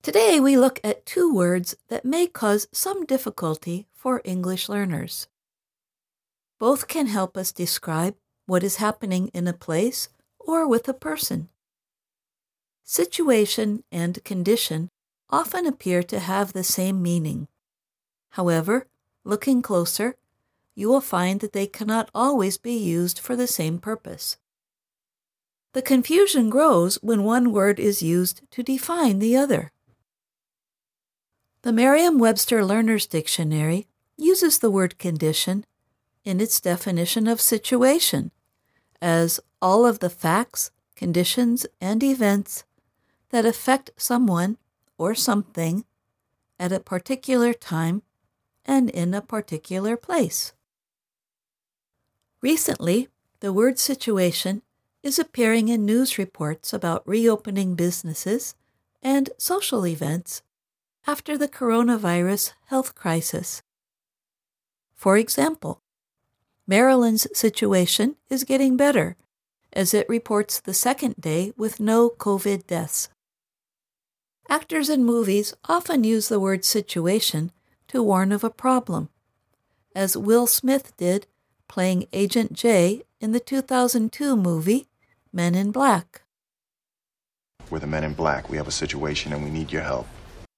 Today we look at two words that may cause some difficulty for English learners. Both can help us describe what is happening in a place or with a person. Situation and condition often appear to have the same meaning. However, looking closer, you will find that they cannot always be used for the same purpose. The confusion grows when one word is used to define the other. The Merriam-Webster Learner's Dictionary uses the word condition in its definition of situation as all of the facts, conditions, and events that affect someone or something at a particular time and in a particular place. Recently, the word situation is appearing in news reports about reopening businesses and social events after the coronavirus health crisis. For example, Maryland's situation is getting better as it reports the second day with no COVID deaths. Actors in movies often use the word situation to warn of a problem, as Will Smith did playing Agent J in the 2002 movie Men in Black. We're the Men in Black. We have a situation and we need your help.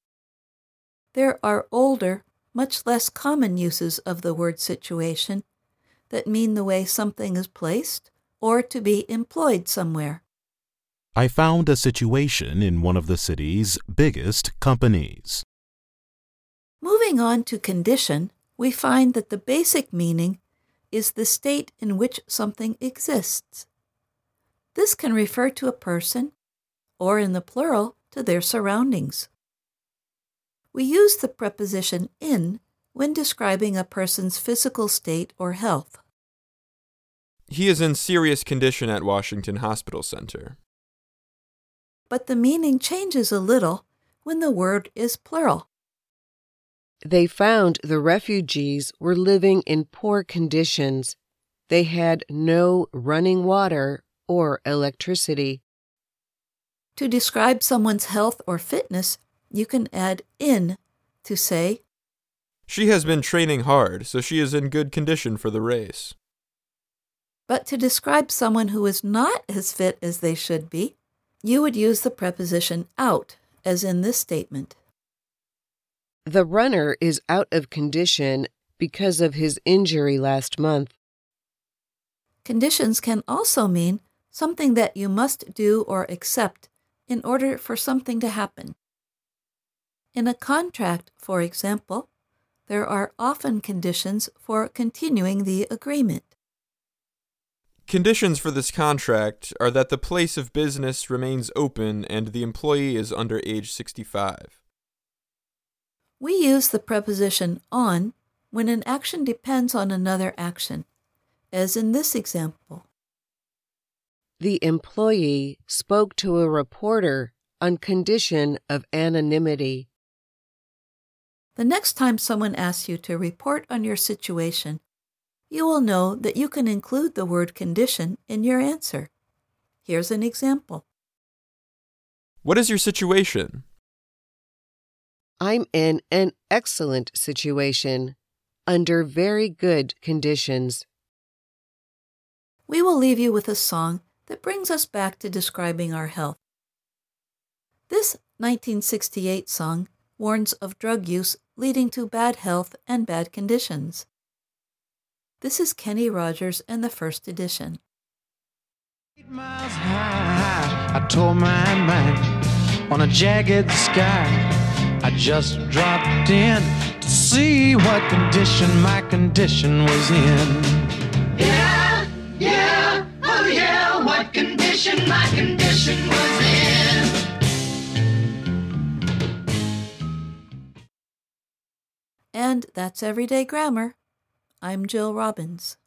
There are older, much less common uses of the word situation that mean the way something is placed or to be employed somewhere. I found a situation in one of the city's biggest companies. Moving on to condition, we find that the basic meaning is the state in which something exists. This can refer to a person, or in the plural, to their surroundings. We use the preposition in when describing a person's physical state or health. He is in serious condition at Washington Hospital Center. But the meaning changes a little when the word is plural. They found the refugees were living in poor conditions. They had no running water or electricity. To describe someone's health or fitness, you can add in to say, She has been training hard, so she is in good condition for the race. But to describe someone who is not as fit as they should be, you would use the preposition out, as in this statement. The runner is out of condition because of his injury last month. Conditions can also mean something that you must do or accept in order for something to happen. In a contract, for example, there are often conditions for continuing the agreement. Conditions for this contract are that the place of business remains open and the employee is under age 65. We use the preposition on when an action depends on another action, as in this example. The employee spoke to a reporter on condition of anonymity. The next time someone asks you to report on your situation, you will know that you can include the word condition in your answer. Here's an example. What is your situation? I'm in an excellent situation, under very good conditions. We will leave you with a song that brings us back to describing our health. This 1968 song warns of drug use leading to bad health and bad conditions. This is Kenny Rogers and the first edition. 8 miles high, I tore my mind on a jagged sky. I just dropped in to see what condition my condition was in. Yeah, oh yeah, what condition my condition was in. And that's Everyday Grammar. I'm Jill Robbins.